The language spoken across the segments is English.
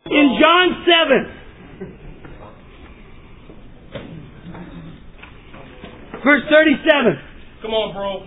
In John 7, verse 37. Come on, bro.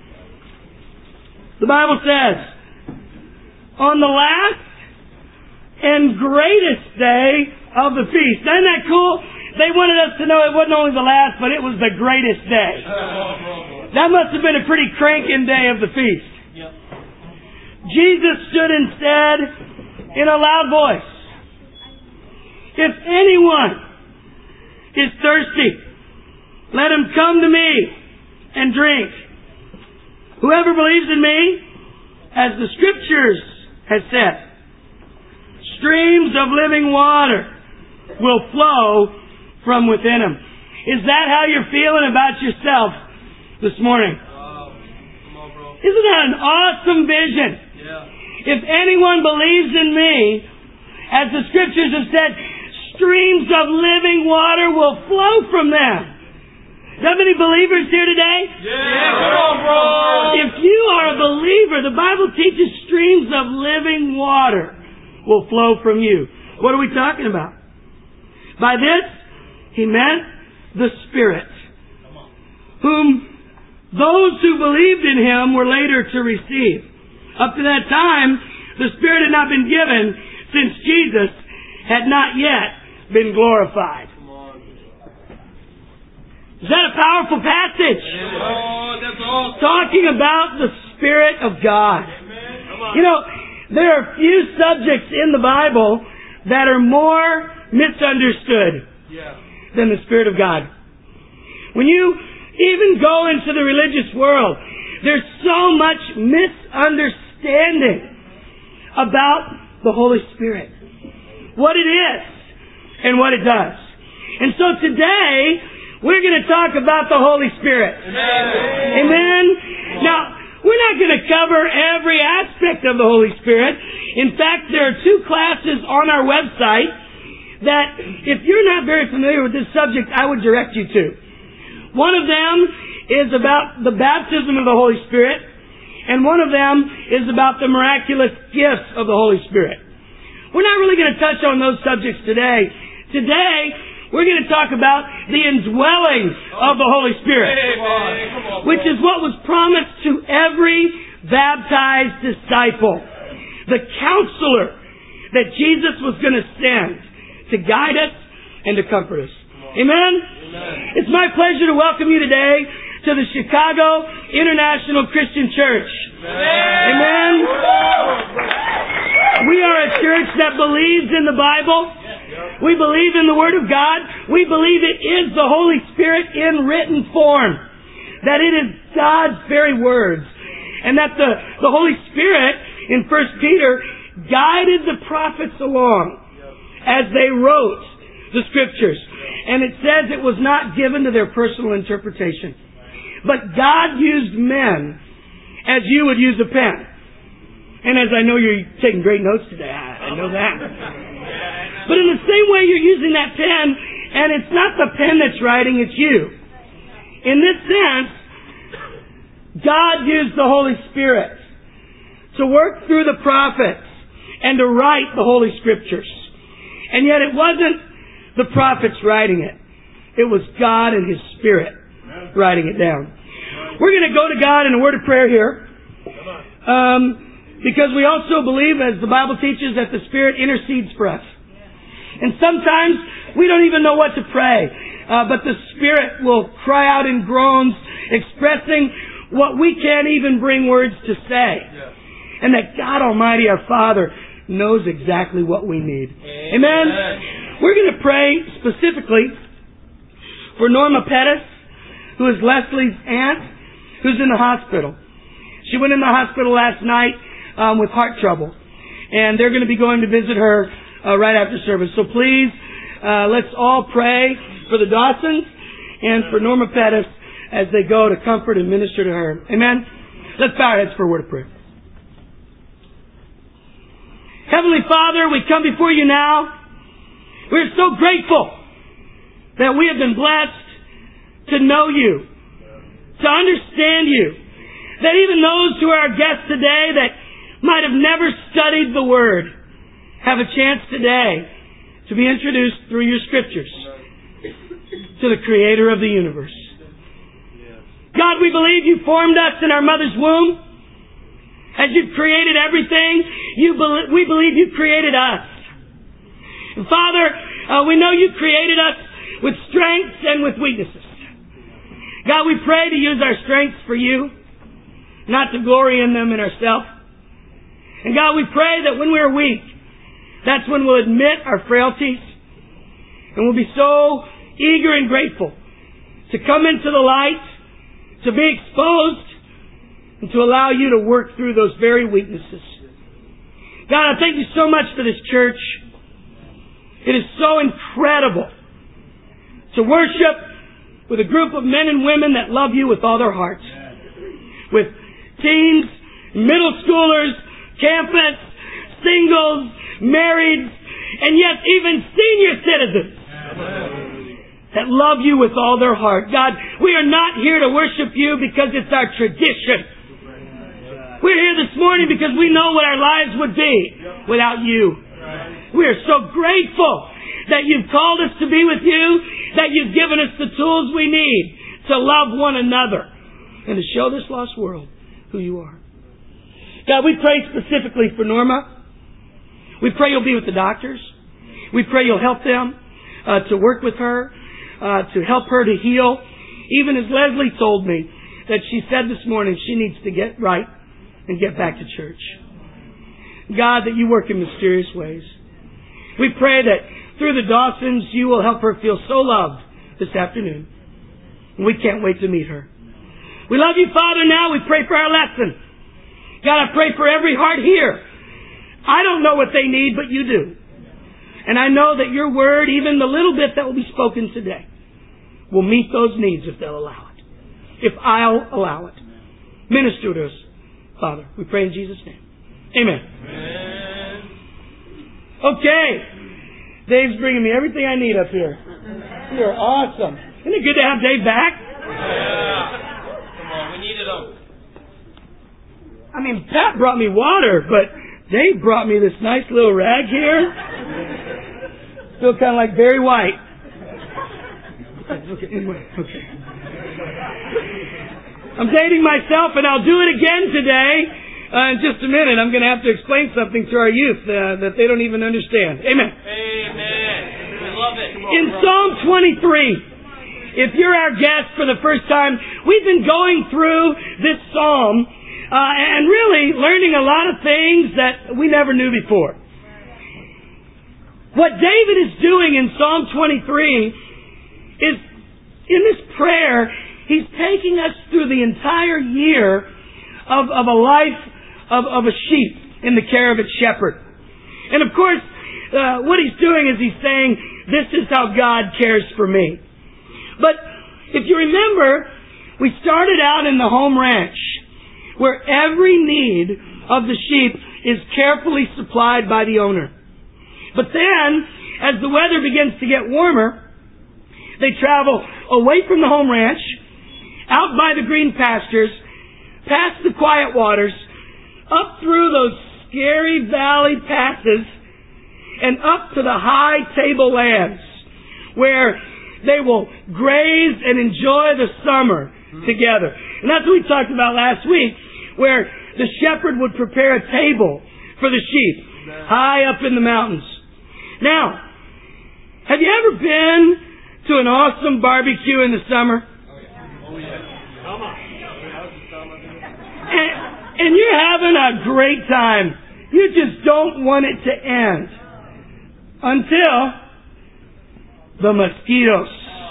The Bible says, on the last and greatest day of the feast. Isn't that cool? They wanted us to know it wasn't only the last, but it was the greatest day. That must have been a pretty cranking day of the feast. Yep. Jesus stood and said in a loud voice, if anyone is thirsty, let him come to me and drink. Whoever believes in me, as the Scriptures has said, streams of living water will flow from within him. Is that how you're feeling about yourself this morning? Come on, bro. Isn't that an awesome vision? Yeah. If anyone believes in me, as the Scriptures have said, streams of living water will flow from them. Do you have any believers here today? Yeah, come on, bro. If you are a believer, the Bible teaches streams of living water will flow from you. What are we talking about? By this, he meant the Spirit, whom those who believed in him were later to receive. Up to that time, the Spirit had not been given since Jesus had not yet been glorified. Is that a powerful passage? Oh, that's awesome. Talking about the Spirit of God. You know, there are few subjects in the Bible that are more misunderstood than the Spirit of God. When you even go into the religious world, there's so much misunderstanding about the Holy Spirit. What it is and what it does. And so today, we're going to talk about the Holy Spirit. Amen. Now, we're not going to cover every aspect of the Holy Spirit. In fact, there are 2 classes on our website that, if you're not very familiar with this subject, I would direct you to. One of them is about the baptism of the Holy Spirit, and one of them is about the miraculous gifts of the Holy Spirit. We're not really going to touch on those subjects today. Today, we're going to talk about the indwelling of the Holy Spirit, which is what was promised to every baptized disciple. The counselor that Jesus was going to send to guide us and to comfort us. Amen? It's my pleasure to welcome you today to the Chicago International Christian Church. Amen? We are a church that believes in the Bible. We believe in the Word of God. We believe it is the Holy Spirit in written form. That it is God's very words. And that the Holy Spirit, in 1 Peter, guided the prophets along as they wrote the Scriptures. And it says it was not given to their personal interpretation. But God used men as you would use a pen. And as I know you're taking great notes today, I know that. But in the same way you're using that pen, and it's not the pen that's writing, it's you. In this sense, God used the Holy Spirit to work through the prophets and to write the Holy Scriptures. And yet it wasn't the prophets writing it. It was God and His Spirit writing it down. We're going to go to God in a word of prayer here. Because we also believe, as the Bible teaches, that the Spirit intercedes for us. And sometimes we don't even know what to pray. But the Spirit will cry out in groans, expressing what we can't even bring words to say. And that God Almighty, our Father, knows exactly what we need. Amen? We're going to pray specifically for Norma Pettis, who is Leslie's aunt, who's in the hospital. She went in the hospital last night with heart trouble. And they're going to be going to visit her right after service. So please, let's all pray for the Dawsons and for Norma Pettis as they go to comfort and minister to her. Amen? Let's bow our heads for a word of prayer. Heavenly Father, we come before you now. We're so grateful that we have been blessed to know you, to understand you. That even those who are our guests today that might have never studied the Word have a chance today to be introduced through your scriptures to the Creator of the universe. God, we believe you formed us in our mother's womb. As you've created everything, we believe you created us. And Father, we know you created us with strengths and with weaknesses. God, we pray to use our strengths for you, not to glory in them in ourselves. And God, we pray that when we're weak, that's when we'll admit our frailties, and we'll be so eager and grateful to come into the light, to be exposed, and to allow you to work through those very weaknesses. God, I thank you so much for this church. It is so incredible to worship with a group of men and women that love you with all their hearts. With teens, middle schoolers, campus, singles, married, and yes, even senior citizens that love you with all their heart. God, we are not here to worship you because it's our tradition. We're here this morning because we know what our lives would be without you. We are so grateful that you've called us to be with you, that you've given us the tools we need to love one another and to show this lost world who you are. God, we pray specifically for Norma. We pray you'll be with the doctors. We pray you'll help them to work with her, to help her to heal. Even as Leslie told me that she said this morning she needs to get right and get back to church. God, that you work in mysterious ways. We pray that through the Dawsons you will help her feel so loved this afternoon. And we can't wait to meet her. We love you, Father. Now we pray for our lesson. God, I pray for every heart here. I don't know what they need, but you do. And I know that your word, even the little bit that will be spoken today, will meet those needs if they'll allow it. If I'll allow it. Minister to us, Father. We pray in Jesus' name. Amen. Amen. Okay. Dave's bringing me everything I need up here. You're awesome. Isn't it good to have Dave back? Yeah. Come on, we needed him. I mean, Pat brought me water, but Dave brought me this nice little rag here. Still kind of like Barry White. Okay, anyway, okay. I'm dating myself, and I'll do it again today. In just a minute, I'm going to have to explain something to our youth that they don't even understand. Amen. Amen. We love it. In Psalm 23, if you're our guest for the first time, we've been going through this psalm and really learning a lot of things that we never knew before. What David is doing in Psalm 23 is, in this prayer, he's taking us through the entire year of a life of a sheep in the care of its shepherd. And of course, what he's doing is he's saying, this is how God cares for me. But if you remember, we started out in the home ranch, where every need of the sheep is carefully supplied by the owner. But then, as the weather begins to get warmer, they travel away from the home ranch, out by the green pastures, past the quiet waters, up through those scary valley passes, and up to the high tablelands, where they will graze and enjoy the summer together. And that's what we talked about last week, where the shepherd would prepare a table for the sheep high up in the mountains. Now, have you ever been to an awesome barbecue in the summer? Oh, yeah. Come on. And you're having a great time. You just don't want it to end until the mosquitoes.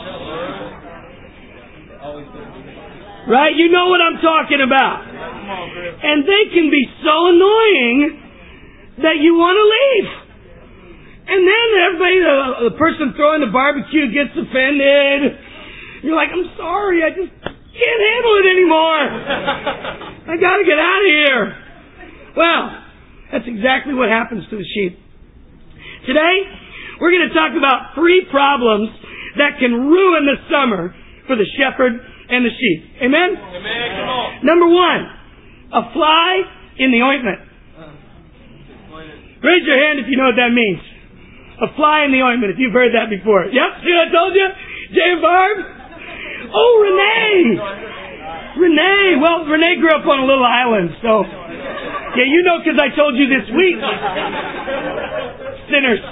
Right? You know what I'm talking about. And they can be so annoying that you want to leave. And then everybody, the person throwing the barbecue gets offended. You're like, I'm sorry, I just can't handle it anymore. I got to get out of here. Well, that's exactly what happens to the sheep. Today, we're going to talk about 3 problems that can ruin the summer for the shepherd and the sheep. Amen? Amen. Come on. Number 1, a fly in the ointment. Raise your hand if you know what that means. A fly in the ointment, if you've heard that before. Yep, see what I told you? Jay and Barb? Oh, Renee! Renee! Well, Renee grew up on a little island, so... Yeah, you know because I told you this week. Sinners.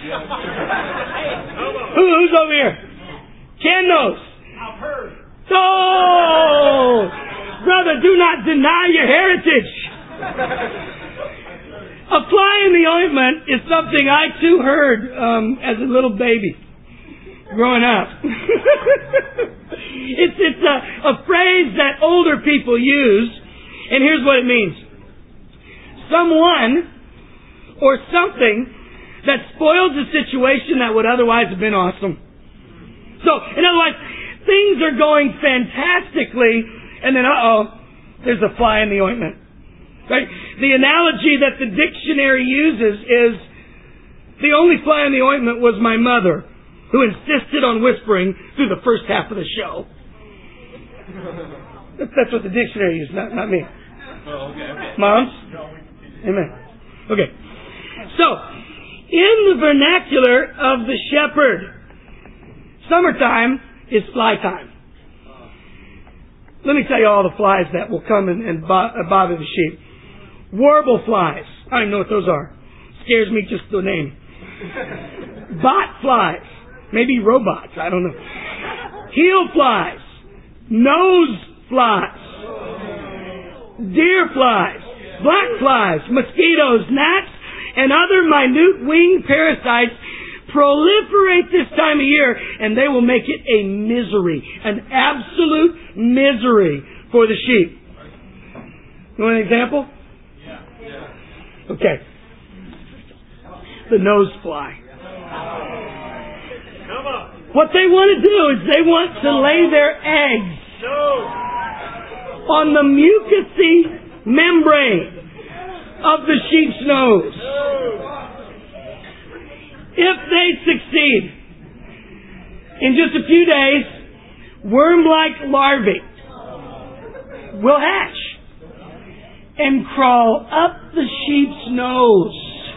Who's over here? Ken knows. I've heard. Oh! Brother, do not deny your heritage. A fly in the ointment is something I too heard as a little baby growing up. It's a phrase that older people use, and here's what it means. Someone or something that spoils a situation that would otherwise have been awesome. So, in other words, things are going fantastically, and then, there's a fly in the ointment. Right? The analogy that the dictionary uses is, the only fly in the ointment was my mother, who insisted on whispering through the first half of the show. That's what the dictionary uses, not me. Oh, okay. Moms? Amen. Okay. So, in the vernacular of the shepherd, summertime is fly time. Let me tell you all the flies that will come and bother the sheep. Warble flies. I don't even know what those are. Scares me just the name. Bot flies. Maybe robots. I don't know. Heel flies. Nose flies. Deer flies. Black flies. Mosquitoes. Gnats. And other minute winged parasites proliferate this time of year, and they will make it a misery, an absolute misery for the sheep. You want an example? Yeah. Okay. The nose fly. Come on. What they want to do is they want to lay their eggs on the mucousy membrane of the sheep's nose. If they succeed, in just a few days, worm-like larvae will hatch and crawl up the sheep's nose,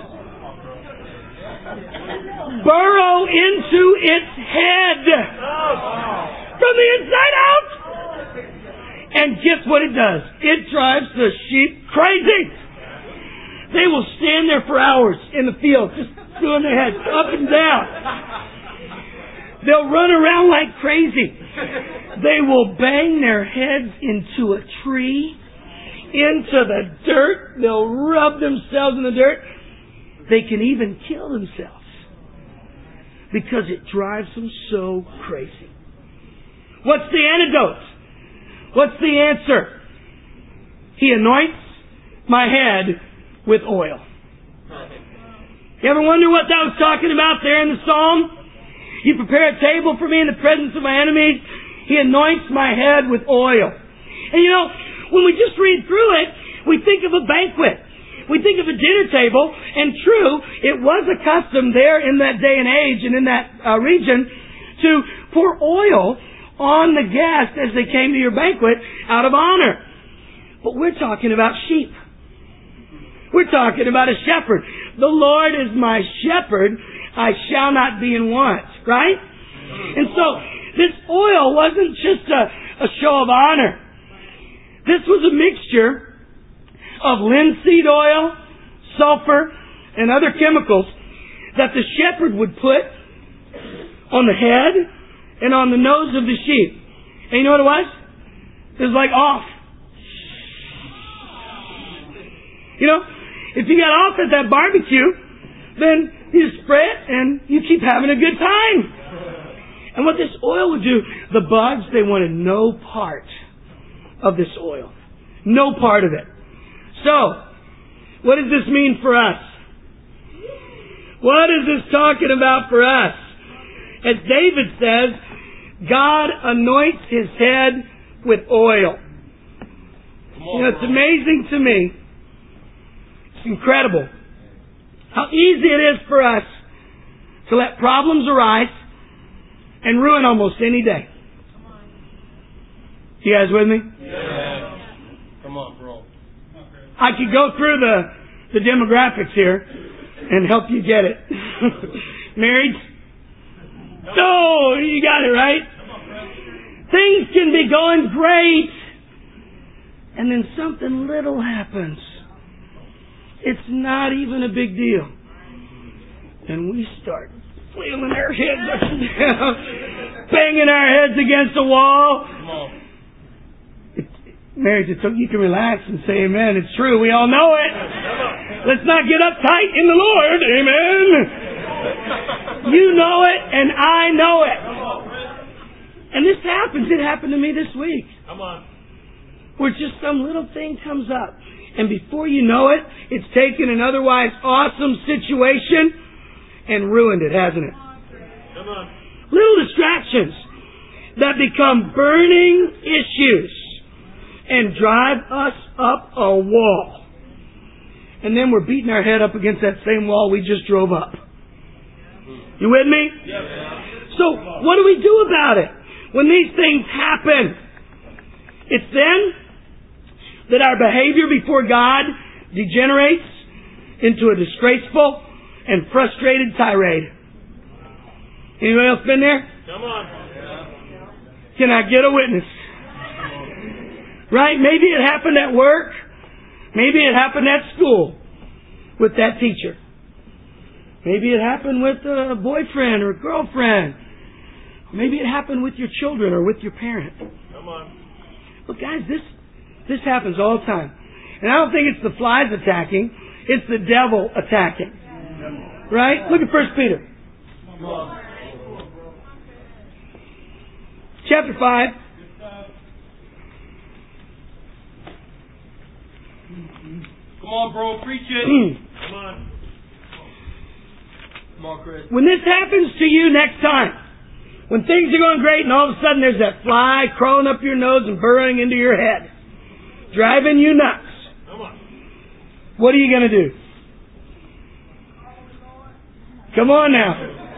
burrow into its head from the inside out, and guess what it does? It drives the sheep crazy. They will stand there for hours in the field, just doing their heads up and down. They'll run around like crazy. They will bang their heads into a tree, into the dirt. They'll rub themselves in the dirt. They can even kill themselves because it drives them so crazy. What's the antidote? What's the answer? He anoints my head with oil. You ever wonder what that was talking about there in the Psalm? You prepare a table for me in the presence of my enemies. He anoints my head with oil. And you know, when we just read through it, we think of a banquet. We think of a dinner table. And true, it was a custom there in that day and age and in that region to pour oil on the guests as they came to your banquet out of honor. But we're talking about sheep. We're talking about a shepherd. The Lord is my shepherd. I shall not be in want. Right? And so, this oil wasn't just a show of honor. This was a mixture of linseed oil, sulfur, and other chemicals that the shepherd would put on the head and on the nose of the sheep. And you know what it was? It was like off. You know, if you got off at that barbecue, then you spray it and you keep having a good time. And what this oil would do, the bugs, they wanted no part of this oil. No part of it. So, what does this mean for us? What is this talking about for us? As David says, God anoints his head with oil. You know, it's amazing to me. It's incredible how easy it is for us to let problems arise and ruin almost any day. You guys with me? Yeah. Come on, bro. I could go through the demographics here and help you get it. Married? Oh, you got it, right? Things can be going great, and then something little happens. It's not even a big deal. And we start flailing our heads up and down, banging our heads against the wall. Marriage, you can relax and say amen. It's true. We all know it. Let's not get uptight in the Lord. Amen. You know it and I know it. And this happens. It happened to me this week. Come on. Where just some little thing comes up. And before you know it, it's taken an otherwise awesome situation and ruined it, hasn't it? Come on. Little distractions that become burning issues and drive us up a wall. And then we're beating our head up against that same wall we just drove up. You with me? Yes. So what do we do about it when these things happen? It's then that our behavior before God degenerates into a disgraceful and frustrated tirade. Anybody else been there? Come on. Can I get a witness? Right? Maybe it happened at work. Maybe it happened at school with that teacher. Maybe it happened with a boyfriend or a girlfriend. Maybe it happened with your children or with your parent. Come on. But guys, this happens all the time. And I don't think it's the flies attacking. It's the devil attacking. Right? Look at 1 Peter. Chapter 5. Come on, bro. Preach it. Come on. Come on, Chris. When this happens to you next time, when things are going great and all of a sudden there's that fly crawling up your nose and burrowing into your head, driving you nuts, Come on. what are you going to do? Come on now.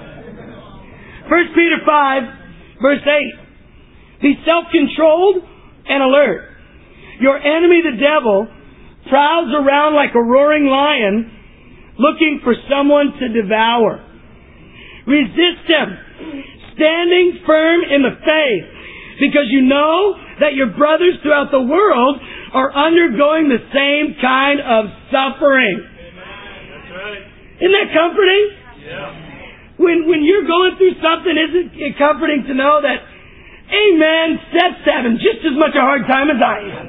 1 Peter 5, verse 8. Be self-controlled and alert. Your enemy, the devil, prowls around like a roaring lion looking for someone to devour. Resist him, standing firm in the faith, because you know that your brothers throughout the world are undergoing the same kind of suffering. That's right. Isn't that comforting? Yeah. When you're going through something, isn't it comforting to know that, amen, Seth's having just as much a hard time as I am?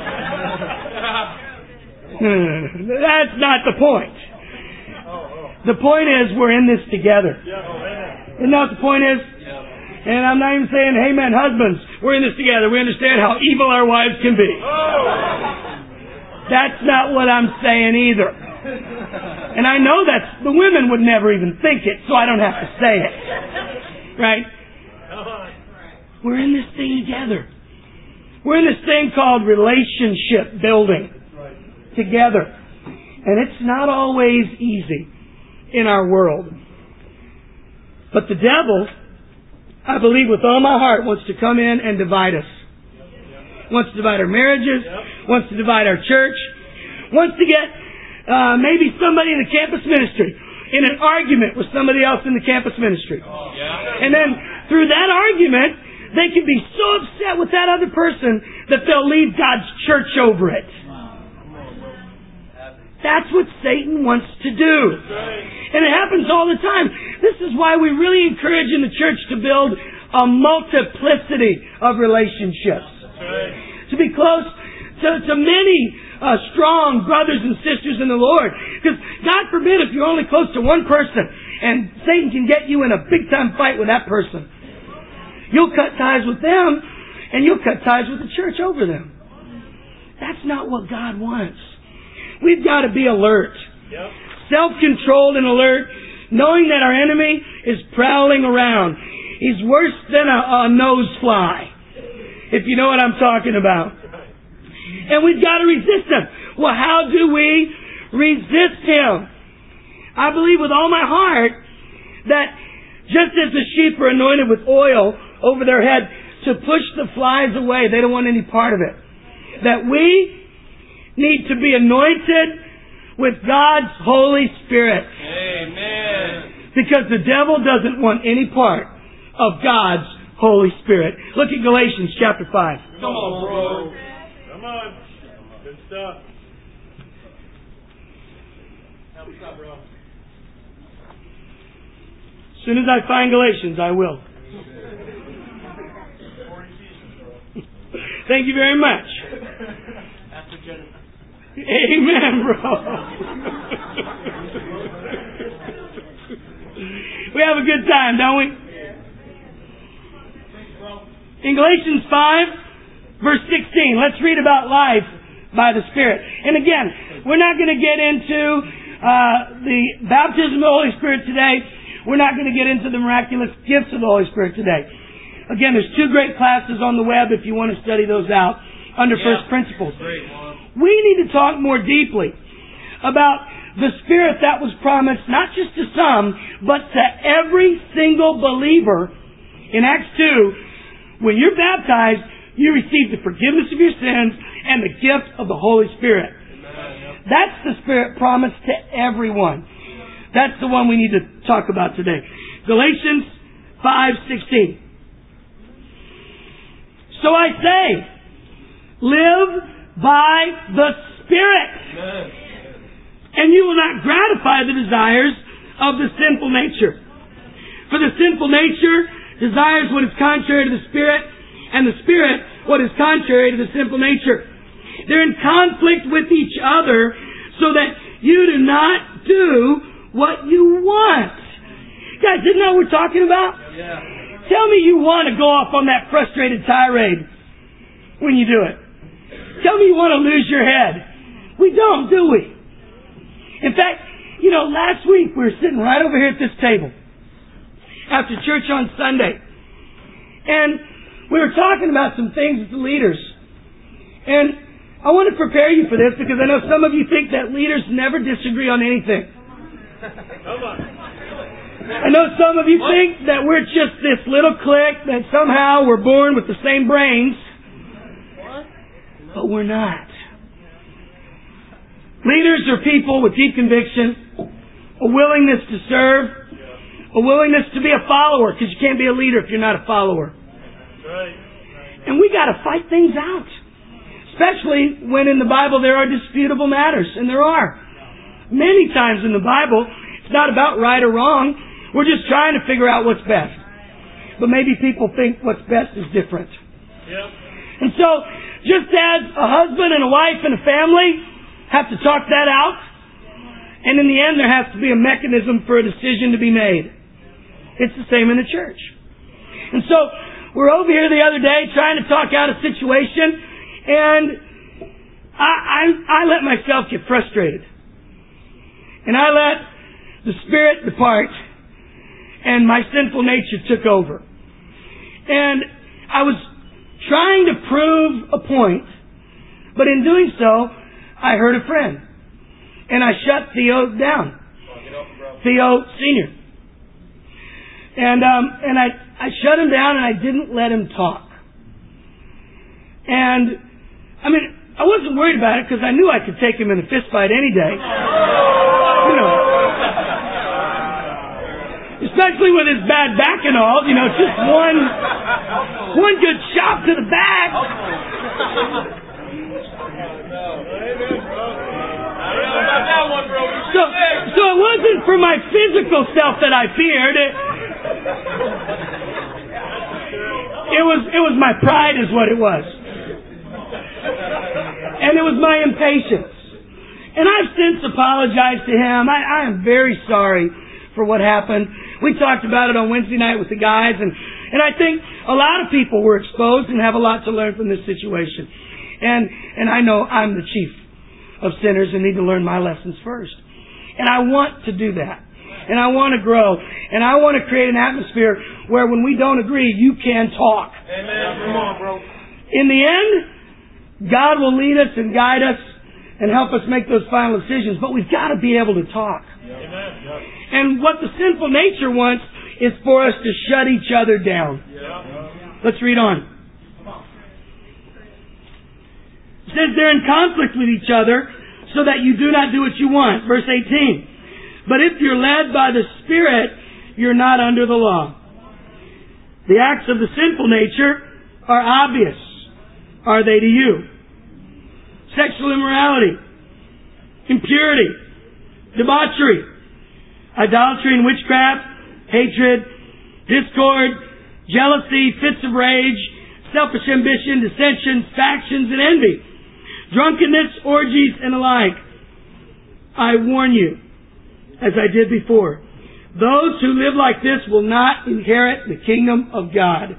That's not the point. The point is we're in this together. Isn't that what the point is? And I'm not even saying, hey man, husbands, we're in this together. We understand how evil our wives can be. That's not what I'm saying either. And I know that the women would never even think it, so I don't have to say it. Right? We're in this thing together. We're in this thing called relationship building together. And it's not always easy in our world. But the devil, I believe with all my heart, wants to come in and divide us. Wants to divide our marriages, wants to divide our church, wants to get maybe somebody in the campus ministry in an argument with somebody else in the campus ministry. And then through that argument, they can be so upset with that other person that they'll leave God's church over it. That's what Satan wants to do. And it happens all the time. This is why we really encourage in the church to build a multiplicity of relationships. To be close to many strong brothers and sisters in the Lord. Because God forbid if you're only close to one person and Satan can get you in a big time fight with that person. You'll cut ties with them and you'll cut ties with the church over them. That's not what God wants. We've got to be alert. Self-controlled and alert, knowing that our enemy is prowling around. He's worse than a nose fly, if you know what I'm talking about. And we've got to resist him. Well, how do we resist him? I believe with all my heart that just as the sheep are anointed with oil over their head to push the flies away, they don't want any part of it, that we need to be anointed with God's Holy Spirit Because the devil doesn't want any part of God's Holy Spirit. Look at Galatians chapter 5. Come on, bro. Come on. Good stuff. What's up, bro? As soon as I find Galatians, I will. Thank you very much. After Genesis. Amen, bro. We have a good time, don't we? In Galatians 5, verse 16, let's read about life by the Spirit. And again, we're not going to get into the baptism of the Holy Spirit today. We're not going to get into the miraculous gifts of the Holy Spirit today. Again, there's 2 great classes on the web if you want to study those out under First Principles. We need to talk more deeply about the Spirit that was promised not just to some, but to every single believer. In Acts 2, when you're baptized, you receive the forgiveness of your sins and the gift of the Holy Spirit. That's the Spirit promised to everyone. That's the one we need to talk about today. Galatians 5:16. So I say, live by the Spirit, and you will not gratify the desires of the sinful nature. For the sinful nature desires what is contrary to the Spirit, and the Spirit what is contrary to the sinful nature. They're in conflict with each other, so that you do not do what you want. Guys, isn't that what we're talking about? Yeah. Tell me you want to go off on that frustrated tirade when you do it. Tell me you want to lose your head. We don't, do we? In fact, last week we were sitting right over here at this table after church on Sunday. And we were talking about some things with the leaders. And I want to prepare you for this because I know some of you think that leaders never disagree on anything. Come on. I know some of you think that we're just this little clique, that somehow we're born with the same brains. But we're not. Leaders are people with deep conviction, a willingness to serve, a willingness to be a follower, because you can't be a leader if you're not a follower. And we got to fight things out. Especially when in the Bible there are disputable matters, and there are. Many times in the Bible, it's not about right or wrong. We're just trying to figure out what's best. But maybe people think what's best is different. And so, just as a husband and a wife and a family have to talk that out, and in the end there has to be a mechanism for a decision to be made. It's the same in the church. And so, we're over here the other day trying to talk out a situation, and I let myself get frustrated. And I let the Spirit depart, and my sinful nature took over. And I was trying to prove a point, but in doing so, I hurt a friend. And I shut Theo down. Theo Sr. And I shut him down and I didn't let him talk. And, I wasn't worried about it because I knew I could take him in a fist fight any day. Especially with his bad back and all, just one good shot to the back. So it wasn't for my physical self that I feared. It was my pride is what it was. And it was my impatience. And I've since apologized to him. I am very sorry for what happened. We talked about it on Wednesday night with the guys, and I think a lot of people were exposed and have a lot to learn from this situation. And I know I'm the chief of sinners and need to learn my lessons first. And I want to do that. And I want to grow. And I want to create an atmosphere where when we don't agree, you can talk. Amen. Come on, bro. In the end, God will lead us and guide us and help us make those final decisions. But we've got to be able to talk. Amen. And what the sinful nature wants is for us to shut each other down. Let's read on. It says they're in conflict with each other so that you do not do what you want. Verse 18. But if you're led by the Spirit, you're not under the law. The acts of the sinful nature are obvious. Are they to you? Sexual immorality, impurity, debauchery, idolatry and witchcraft, hatred, discord, jealousy, fits of rage, selfish ambition, dissensions, factions, and envy, drunkenness, orgies, and the like. I warn you, as I did before, those who live like this will not inherit the kingdom of God.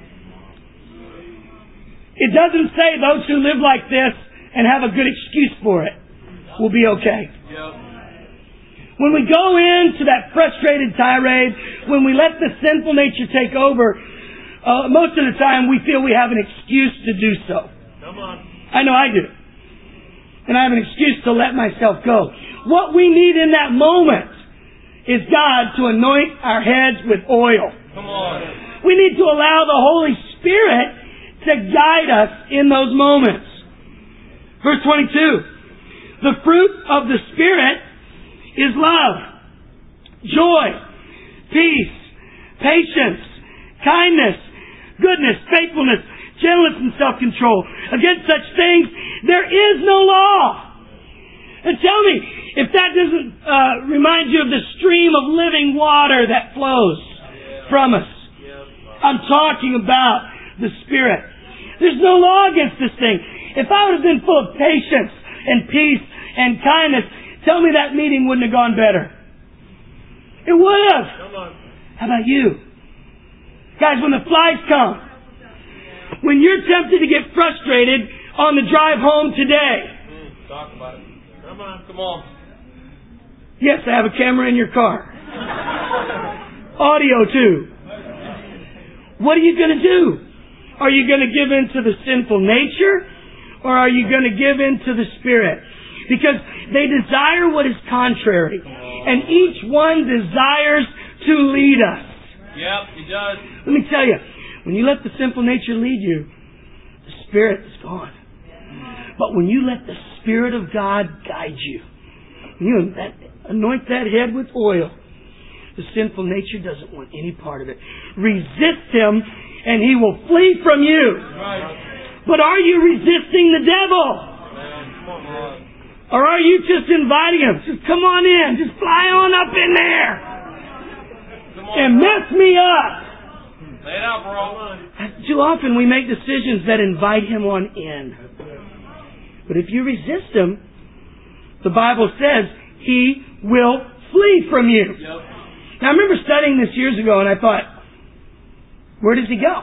It doesn't say those who live like this and have a good excuse for it will be okay. When we go into that frustrated tirade, when we let the sinful nature take over, most of the time we feel we have an excuse to do so. I know I do. And I have an excuse to let myself go. What we need in that moment is God to anoint our heads with oil. We need to allow the Holy Spirit to guide us in those moments. Verse 22. The fruit of the Spirit is love, joy, peace, patience, kindness, goodness, faithfulness, gentleness, and self-control. Against such things there is no law. And tell me, if that doesn't remind you of the stream of living water that flows from us. I'm talking about the Spirit. There's no law against this thing. If I would have been full of patience and peace and kindness, tell me that meeting wouldn't have gone better. It would have. How about you? Guys, when the flies come, when you're tempted to get frustrated on the drive home today. Talk about it. Come on. Yes, I have a camera in your car. Audio too. What are you going to do? Are you going to give in to the sinful nature? Or are you going to give in to the Spirit? Because they desire what is contrary. And each one desires to lead us. Yep, he does. Let me tell you, when you let the sinful nature lead you, the Spirit is gone. But when you let the Spirit of God guide you, you anoint that head with oil, the sinful nature doesn't want any part of it. Resist him and he will flee from you. Right. But are you resisting the devil? Or are you just inviting him? Just come on in. Just fly on up in there. And mess me up. Lay it out, bro. Too often we make decisions that invite him on in. But if you resist him, the Bible says he will flee from you. Yep. Now I remember studying this years ago and I thought, where does he go?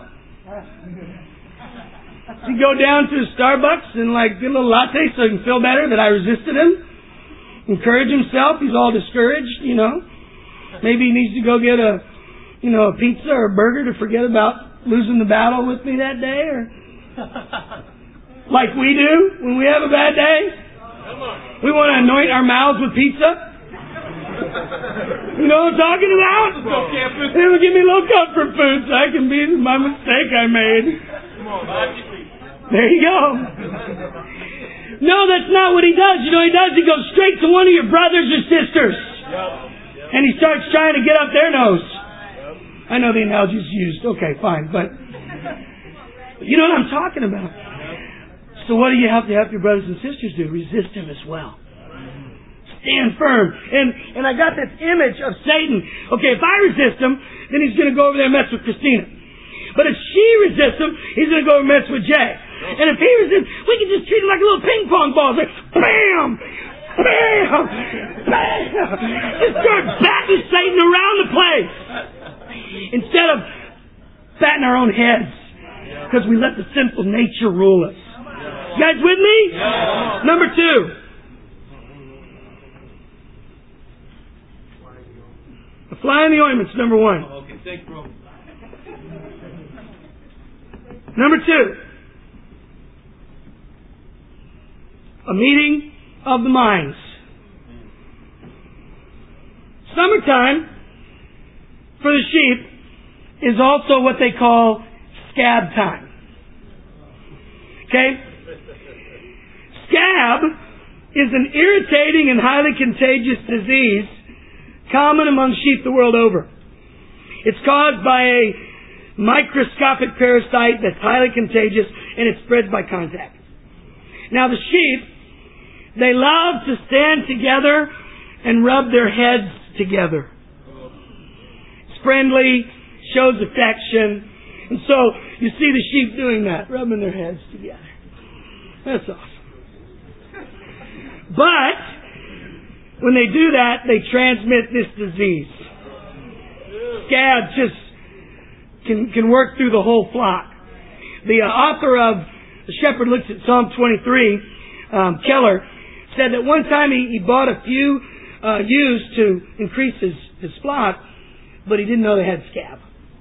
Does he go down to Starbucks and get a little latte so he can feel better that I resisted him? Encourage himself. He's all discouraged, Maybe he needs to go get a pizza or a burger to forget about losing the battle with me that day, or like we do when we have a bad day. We want to anoint our mouths with pizza. You know what I'm talking about? It will give me a little comfort food so I can beat my mistake I made. There you go. No, that's not what he does. You know what he does? He goes straight to one of your brothers or sisters. And he starts trying to get up their nose. I know the analogy's used. Okay, fine. But you know what I'm talking about. So what do you have to help your brothers and sisters do? Resist him as well. Stand firm. And I got this image of Satan. Okay, if I resist him, then he's going to go over there and mess with Christina. But if she resists him, he's going to go over and mess with Jay. And if he resists, we can just treat him like a little ping pong ball. It's like, bam! Bam! Bam! Just start batting Satan around the place. Instead of batting our own heads. Because we let the sinful nature rule us. You guys with me? Number 2. A fly in the ointment's number 1. Okay, thanks, bro. Number 2. A meeting of the minds. Summertime for the sheep is also what they call scab time. Okay? Scab is an irritating and highly contagious disease common among sheep the world over. It's caused by a microscopic parasite that's highly contagious, and it spreads by contact. Now the sheep, they love to stand together and rub their heads together. It's friendly, shows affection. And so you see the sheep doing that, rubbing their heads together. That's awesome. But when they do that, they transmit this disease. Scab just can work through the whole flock. The author of The Shepherd Looks at Psalm 23, Keller, said that one time he bought a few ewes to increase his flock, but he didn't know they had scab.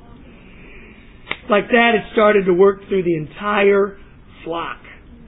Like that, it started to work through the entire flock.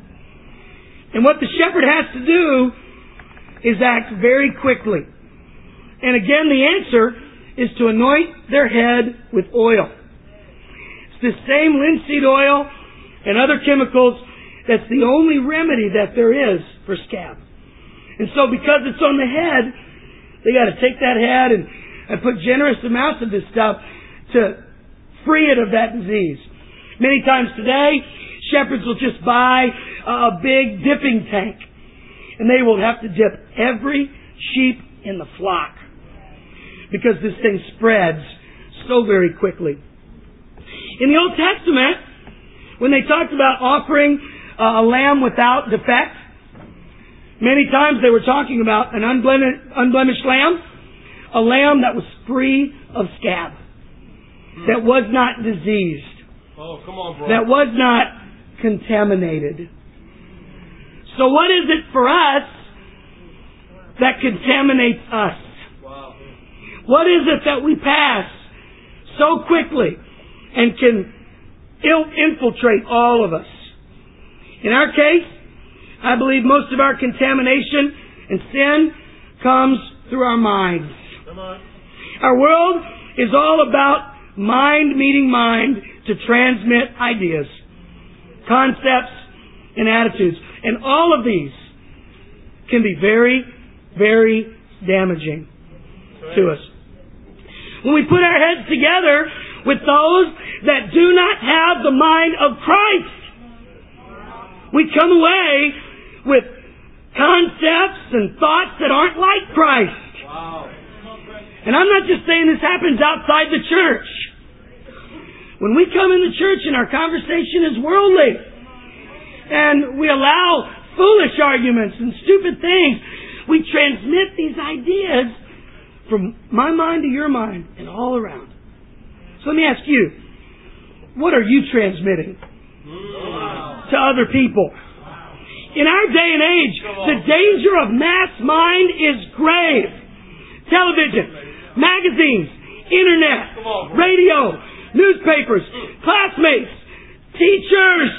And what the shepherd has to do is act very quickly. And again, the answer is to anoint their head with oil. It's the same linseed oil and other chemicals that's the only remedy that there is for scab. And so because it's on the head, they got to take that head and put generous amounts of this stuff to free it of that disease. Many times today, shepherds will just buy a big dipping tank, and they will have to dip every sheep in the flock because this thing spreads so very quickly. In the Old Testament, when they talked about offering a lamb without defect, many times they were talking about an unblemished lamb, a lamb that was free of scab, that was not diseased, that was not contaminated. So what is it for us that contaminates us? What is it that we pass so quickly and can infiltrate all of us? In our case, I believe most of our contamination and sin comes through our minds. Our world is all about mind meeting mind to transmit ideas, concepts, and attitudes. And all of these can be very, very damaging to us. When we put our heads together with those that do not have the mind of Christ, we come away with concepts and thoughts that aren't like Christ. And I'm not just saying this happens outside the church. When we come in the church and our conversation is worldly, and we allow foolish arguments and stupid things, we transmit these ideas from my mind to your mind and all around. So let me ask you, what are you transmitting to other people? In our day and age, the danger of mass mind is grave. Television, magazines, internet, radio, newspapers, classmates, teachers,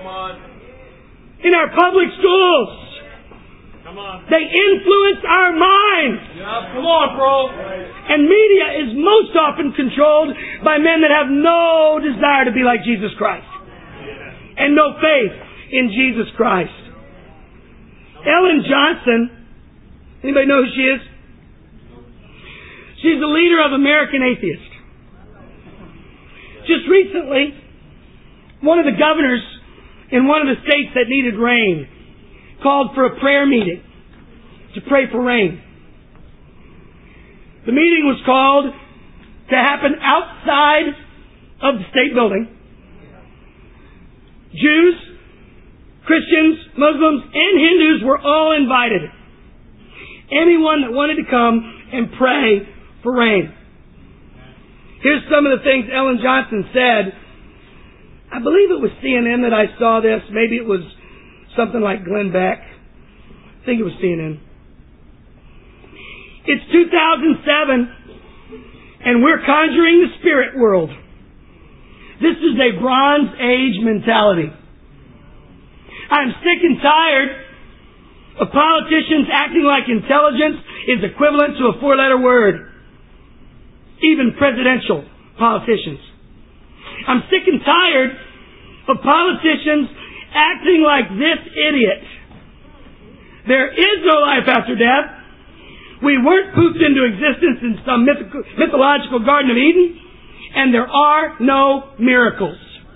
in our public schools. They influence our minds. Come on, bro. And media is most often controlled by men that have no desire to be like Jesus Christ and no faith in Jesus Christ. Ellen Johnson, anybody know who she is? She's the leader of American Atheists. Just recently, one of the governors in one of the states that needed rain called for a prayer meeting to pray for rain. The meeting was called to happen outside of the state building. Jews, Christians, Muslims, and Hindus were all invited. Anyone that wanted to come and pray for rain. Here's some of the things Ellen Johnson said. I believe it was CNN that I saw this. Maybe it was something like Glenn Beck. I think it was CNN. It's 2007, and we're conjuring the spirit world. This is a Bronze Age mentality. I'm sick and tired of politicians acting like intelligence is equivalent to a 4-letter word. Even presidential politicians. I'm sick and tired of politicians acting like this idiot. There is no life after death. We weren't pooped into existence in some mythological Garden of Eden. and there are no miracles.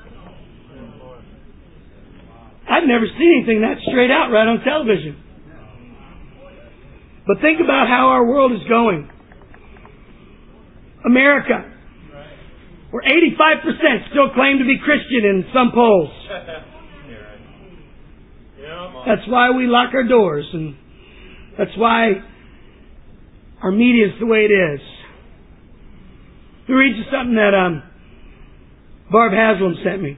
I've never seen anything that straight out right on television. But think about how our world is going. America, where 85% still claim to be Christian in some polls. That's why we lock our doors, and that's why our media is the way it is. Let me read you something that Barb Haslam sent me.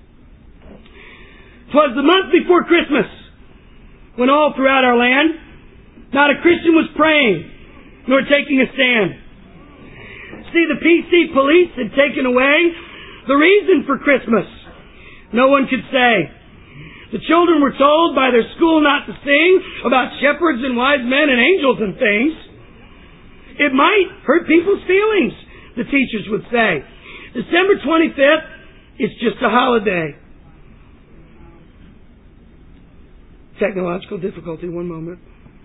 'Twas the month before Christmas, when all throughout our land, not a Christian was praying, nor taking a stand. See, the PC police had taken away the reason for Christmas. No one could say. The children were told by their school not to sing about shepherds and wise men and angels and things. It might hurt people's feelings, the teachers would say. December 25th, it's just a holiday. Technological difficulty, one moment.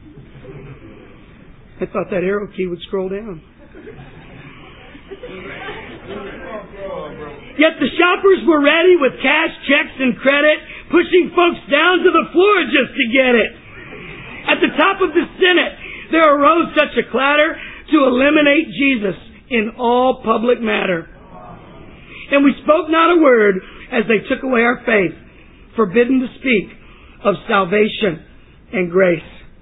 I thought that arrow key would scroll down. Yet the shoppers were ready with cash, checks, and credit, pushing folks down to the floor just to get it. At the top of the Senate, there arose such a clatter to eliminate Jesus in all public matter. And we spoke not a word as they took away our faith, forbidden to speak of salvation and grace.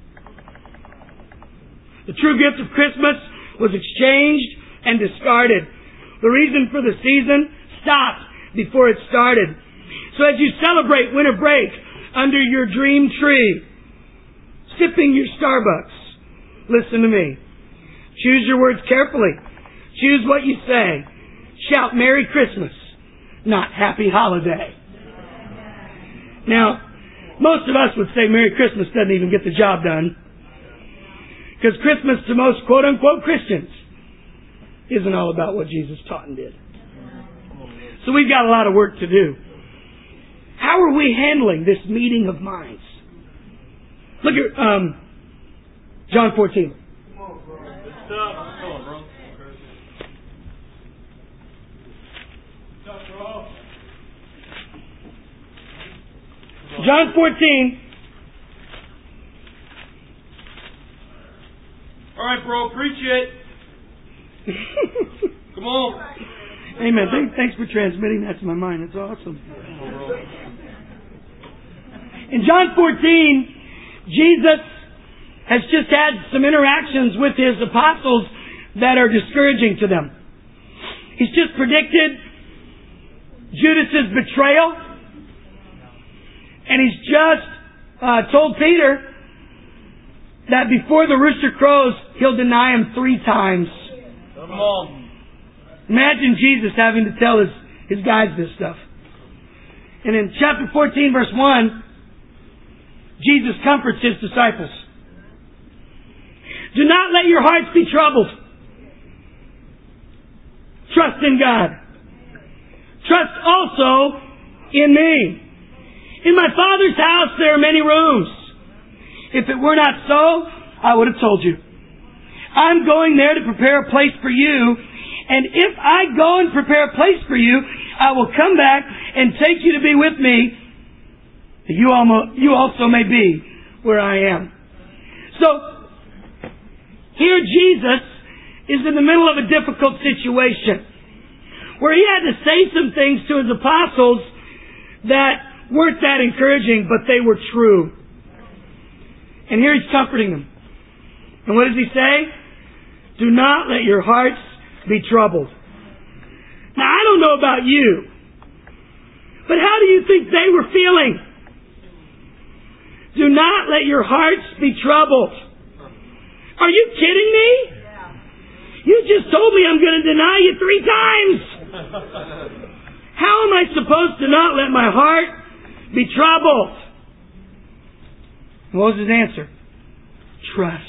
The true gift of Christmas was exchanged and discarded. The reason for the season stopped before it started. So as you celebrate winter break under your dream tree, sipping your Starbucks, listen to me. Choose your words carefully. Choose what you say. Shout Merry Christmas, not Happy Holiday. Now, most of us would say Merry Christmas doesn't even get the job done. Because Christmas to most quote-unquote Christians isn't all about what Jesus taught and did. So we've got a lot of work to do. How are we handling this meeting of minds? Look at John 14. John 14. All right, bro, preach it. Come on. Amen. Thanks for transmitting that to my mind. It's awesome. In John 14, Jesus has just had some interactions with His apostles that are discouraging to them. He's just predicted Judas's betrayal. And He's just told Peter that before the rooster crows, He'll deny Him 3 times. Come on. Imagine Jesus having to tell his guys this stuff. And in chapter 14, verse 1, Jesus comforts His disciples. Do not let your hearts be troubled. Trust in God. Trust also in me. In my Father's house there are many rooms. If it were not so, I would have told you. I'm going there to prepare a place for you. And if I go and prepare a place for you, I will come back and take you to be with me, that you also may be where I am. So, here Jesus is in the middle of a difficult situation, where He had to say some things to His apostles that weren't that encouraging, but they were true. And here He's comforting them. And what does He say? Do not let your hearts be troubled. Now, I don't know about you, but how do you think they were feeling? Do not let your hearts be troubled. Are you kidding me? You just told me I'm going to deny you 3 times. How am I supposed to not let my heart be troubled? What was His answer? Trust.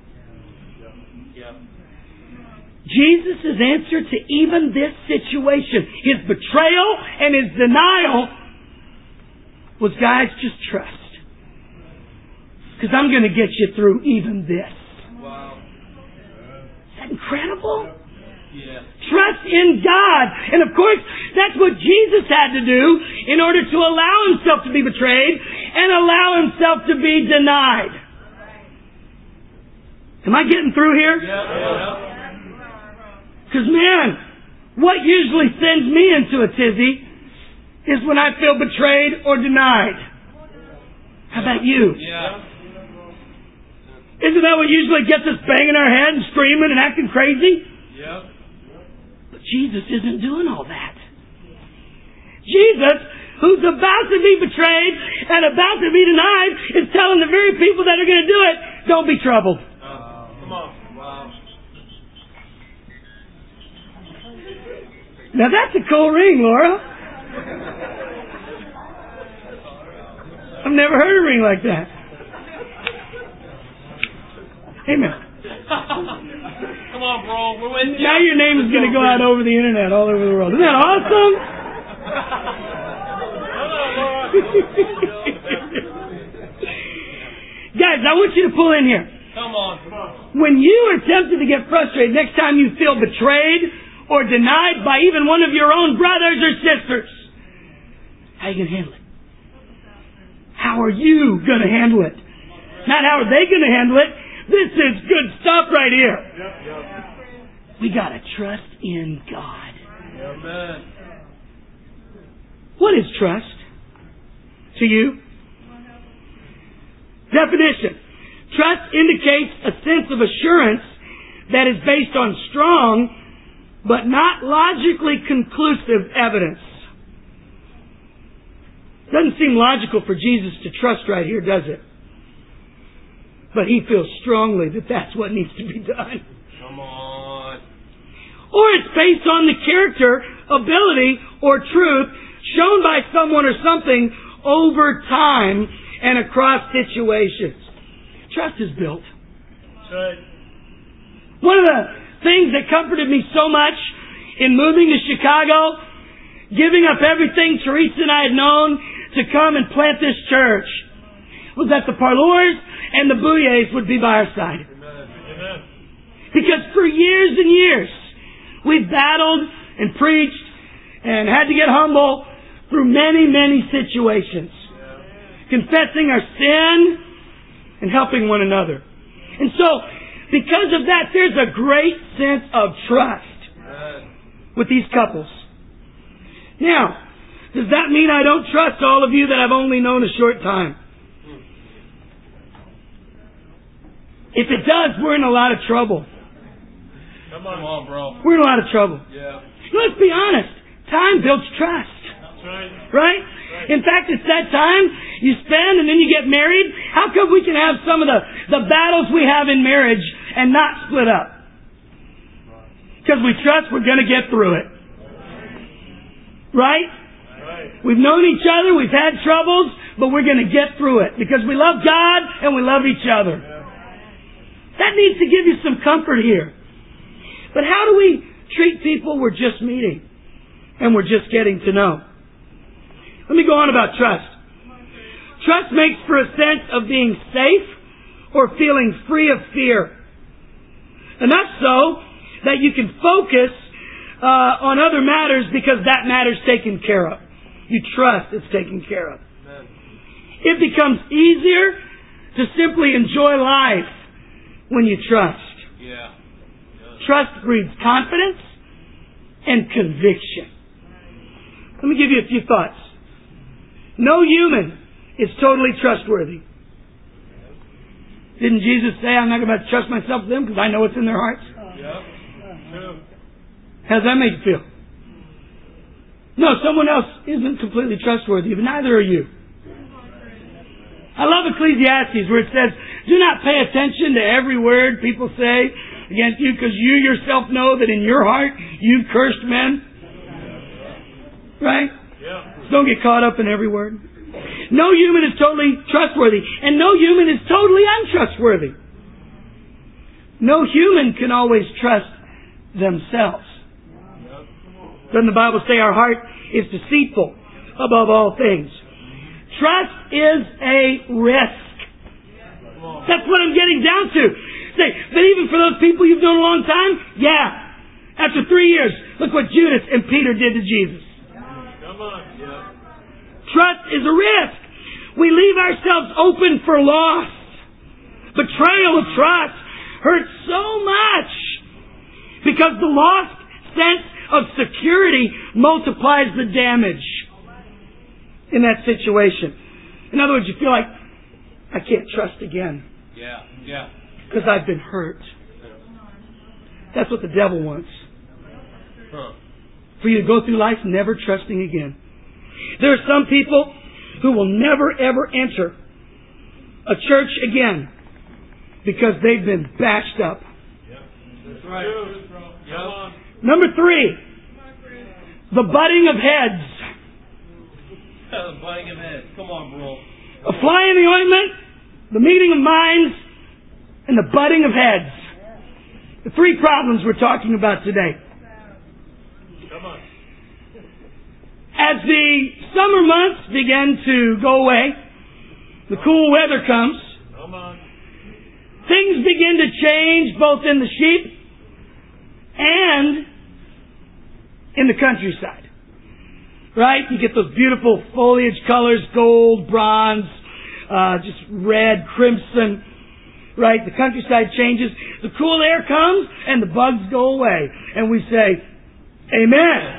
Jesus' answer to even this situation, His betrayal and His denial, was, guys, just trust. Because I'm going to get you through even this. Wow. Is that incredible? Yeah. Trust in God. And of course, that's what Jesus had to do in order to allow Himself to be betrayed and allow Himself to be denied. Am I getting through here? Because man, what usually sends me into a tizzy is when I feel betrayed or denied. How about you? Yeah. Isn't that what usually gets us banging our head and screaming and acting crazy? Yeah. But Jesus isn't doing all that. Jesus, who's about to be betrayed and about to be denied, is telling the very people that are going to do it, don't be troubled. Come on. Wow. Now that's a cool ring, Laura. I've never heard a ring like that. Amen. Come on, bro. We're with you. Now your name is going to go out over the internet, all over the world. Isn't that awesome? Guys, I want you to pull in here. Come on. When you are tempted to get frustrated, next time you feel betrayed or denied by even one of your own brothers or sisters, how are you going to handle it? How are you going to handle it? Not how are they going to handle it. This is good stuff right here. We got to trust in God. Amen. What is trust to you? Definition. Trust indicates a sense of assurance that is based on strong but not logically conclusive evidence. Doesn't seem logical for Jesus to trust right here, does it? But He feels strongly that that's what needs to be done. Come on. Or it's based on the character, ability, or truth shown by someone or something over time and across situations. Trust is built. That's right. One of the things that comforted me so much in moving to Chicago, giving up everything Teresa and I had known to come and plant this church, was that the Parlours and the Bouilliers would be by our side. Amen. Because for years and years, we've battled and preached and had to get humble through many, many situations. Confessing our sin and helping one another. And so, because of that, there's a great sense of trust with these couples. Now, does that mean I don't trust all of you that I've only known a short time? If it does, we're in a lot of trouble. Come on, bro. We're in a lot of trouble. Yeah. Let's be honest. Time builds trust. That's right. Right? In fact, it's that time you spend and then you get married. How come we can have some of the battles we have in marriage and not split up? Because we trust we're going to get through it. Right? We've known each other, we've had troubles, but we're going to get through it because we love God and we love each other. That needs to give you some comfort here. But how do we treat people we're just meeting and we're just getting to know? Let me go on about trust. Trust makes for a sense of being safe or feeling free of fear. Enough so that you can focus on other matters because that matter's taken care of. You trust it's taken care of. It becomes easier to simply enjoy life when you trust. Yeah. Trust breeds confidence and conviction. Let me give you a few thoughts. No human is totally trustworthy. Didn't Jesus say, I'm not going to trust myself with them because I know what's in their hearts? Yeah. How's that make you feel? No, someone else isn't completely trustworthy, but neither are you. I love Ecclesiastes where it says, do not pay attention to every word people say against you because you yourself know that in your heart you've cursed men. Right? Yeah. Don't get caught up in every word. No human is totally trustworthy, and no human is totally untrustworthy. No human can always trust themselves. Doesn't the Bible say our heart is deceitful above all things? Trust is a risk. That's what I'm getting down to. Say, but even for those people you've known a long time, yeah, After 3 years, look what Judas and Peter did to Jesus. Come on. Yeah. Trust is a risk. We leave ourselves open for loss. Betrayal of trust hurts so much because the lost sense of security multiplies the damage in that situation. In other words, you feel like, I can't trust again. Yeah. Because I've been hurt. That's what the devil wants. For you to go through life never trusting again. There are some people who will never ever enter a church again because they've been bashed up. That's right. Yep. Number 3, the butting of heads. The butting of heads. Come on, bro. A fly in the ointment, the meeting of minds, and the butting of heads. The 3 problems we're talking about today. Come on. As the summer months begin to go away, the cool weather comes. Come on. Things begin to change both in the sheep and in the countryside. Right? You get those beautiful foliage colors, gold, bronze, just red, crimson. Right? The countryside changes. The cool air comes and the bugs go away. And we say, Amen.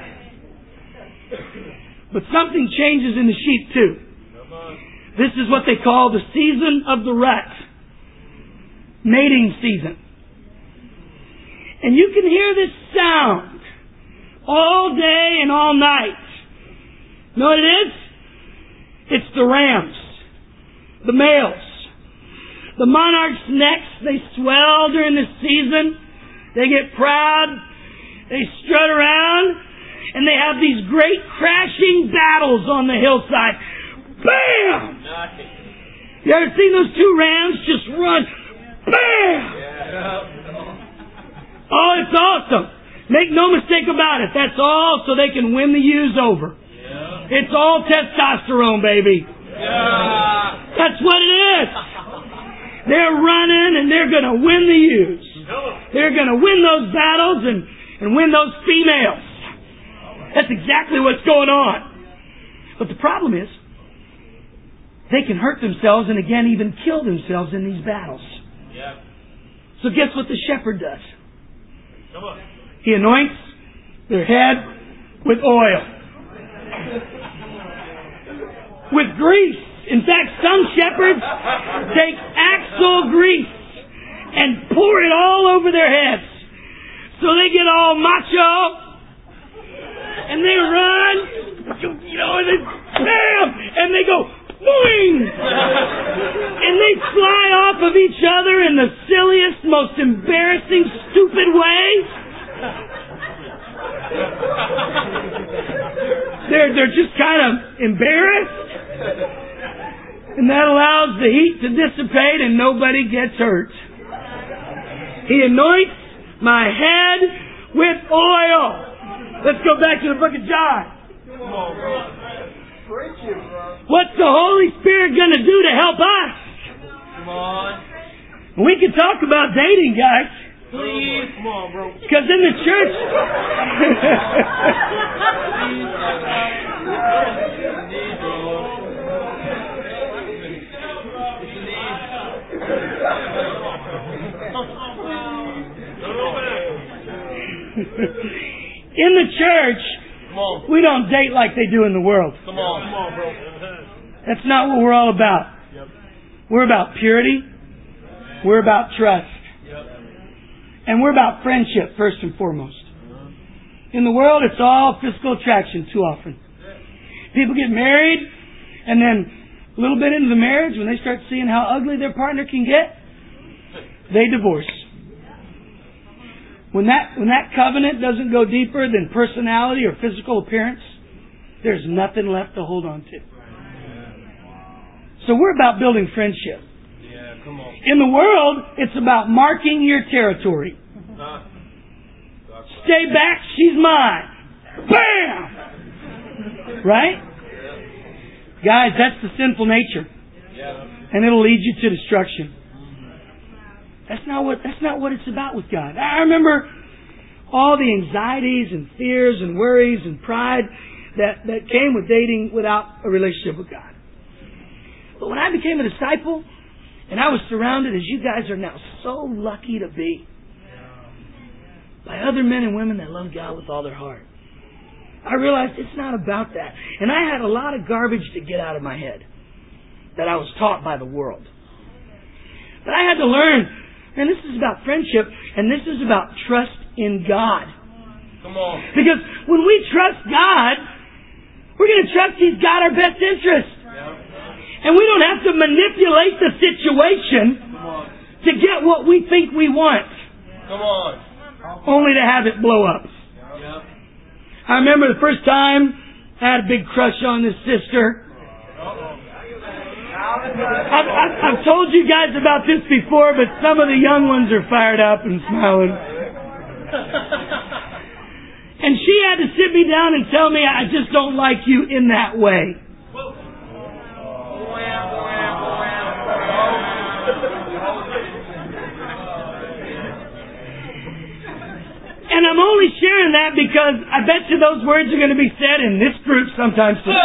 But something changes in the sheep too. This is what they call the season of the rut. Mating season. And you can hear this sound all day and all night. You know what it is? It's the rams. The males. The monarchs' necks, they swell during this season. They get proud. They strut around. And they have these great crashing battles on the hillside. Bam! Nice. You ever seen those 2 rams just run? Bam! Oh, it's awesome. Make no mistake about it. That's all so they can win the ewes over. Yeah. It's all testosterone, baby. Yeah. That's what it is. They're running and they're going to win the ewes. They're going to win those battles and win those females. That's exactly what's going on. But the problem is, they can hurt themselves and again even kill themselves in these battles. Yeah. So guess what the shepherd does? Come on. He anoints their head with oil. With grease. In fact, some shepherds take axle grease and pour it all over their heads. So they get all macho. And they run, and they bam, and they go boing, and they fly off of each other in the silliest, most embarrassing, stupid ways. They're just kind of embarrassed, and that allows the heat to dissipate, and nobody gets hurt. He anoints my head with oil. Let's go back to the book of John. What's the Holy Spirit going to do to help us? Come on. We can talk about dating, guys. Please. Come on, bro. Because in the church... In the church, we don't date like they do in the world. Come on, bro. That's not what we're all about. Yep. We're about purity. We're about trust. Yep. And we're about friendship, first and foremost. In the world, it's all physical attraction too often. People get married, and then a little bit into the marriage, when they start seeing how ugly their partner can get, they divorce. When that covenant doesn't go deeper than personality or physical appearance, there's nothing left to hold on to. So we're about building friendship. Yeah, come on. In the world, it's about marking your territory. Stay back, she's mine. Bam! Right? Guys, that's the sinful nature. And it'll lead you to destruction. That's not what it's about with God. I remember all the anxieties and fears and worries and pride that came with dating without a relationship with God. But when I became a disciple, and I was surrounded, as you guys are now so lucky to be, by other men and women that love God with all their heart, I realized it's not about that. And I had a lot of garbage to get out of my head that I was taught by the world. But I had to learn, and this is about friendship, and this is about trust in God. Come on. Because when we trust God, we're going to trust He's got our best interest. And we don't have to manipulate the situation to get what we think we want. Come on. Only to have it blow up. I remember the first time I had a big crush on this sister. I've told you guys about this before, but some of the young ones are fired up and smiling. And she had to sit me down and tell me, I just don't like you in that way. And I'm only sharing that because I bet you those words are going to be said in this group sometime soon.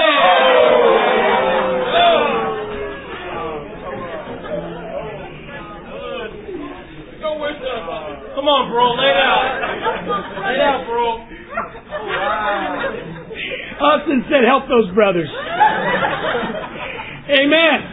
Come on, bro. Lay down. Lay down, bro. Austin said, help those brothers. Amen.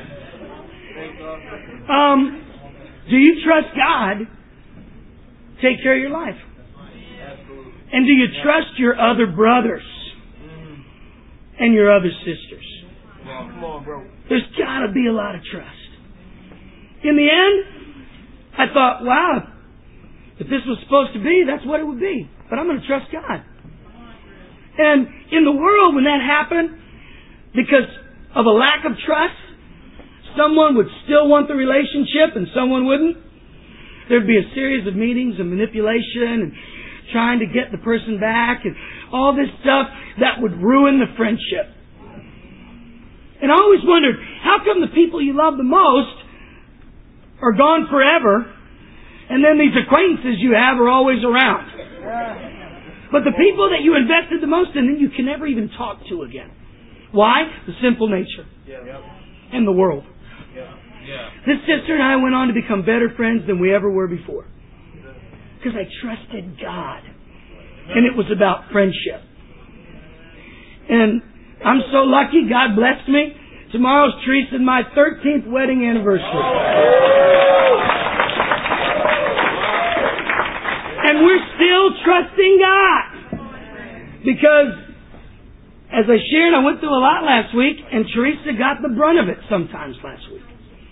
Do you trust God? Take care of your life. And do you trust your other brothers and your other sisters? Come on, bro. There's got to be a lot of trust. In the end, I thought, wow, if this was supposed to be, that's what it would be. But I'm going to trust God. And in the world, when that happened, because of a lack of trust, someone would still want the relationship and someone wouldn't. There'd be a series of meetings and manipulation and trying to get the person back and all this stuff that would ruin the friendship. And I always wondered, how come the people you love the most are gone forever and then these acquaintances you have are always around? But the people that you invested the most in, you can never even talk to again. Why? The simple nature. And the world. This sister and I went on to become better friends than we ever were before. Because I trusted God. And it was about friendship. And I'm so lucky. God blessed me. Tomorrow's Teresa and my 13th wedding anniversary. And we're still trusting God. Because, as I shared, I went through a lot last week, and Teresa got the brunt of it sometimes last week.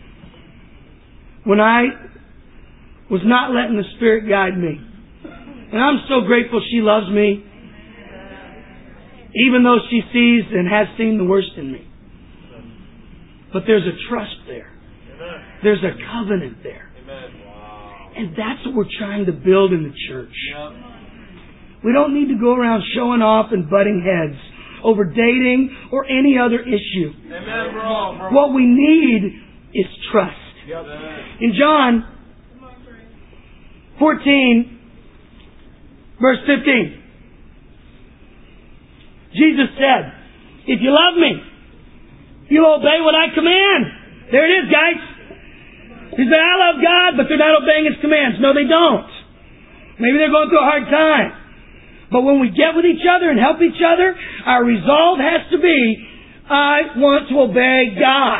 When I was not letting the Spirit guide me. And I'm so grateful she loves me, even though she sees and has seen the worst in me. But there's a trust there. There's a covenant there. And that's what we're trying to build in the church. We don't need to go around showing off and butting heads over dating or any other issue. What we need is trust. In John 14, verse 15, Jesus said, if you love me, you'll obey what I command. There it is, guys. He said, I love God, but they're not obeying His commands. No, they don't. Maybe they're going through a hard time. But when we get with each other and help each other, our resolve has to be, I want to obey God.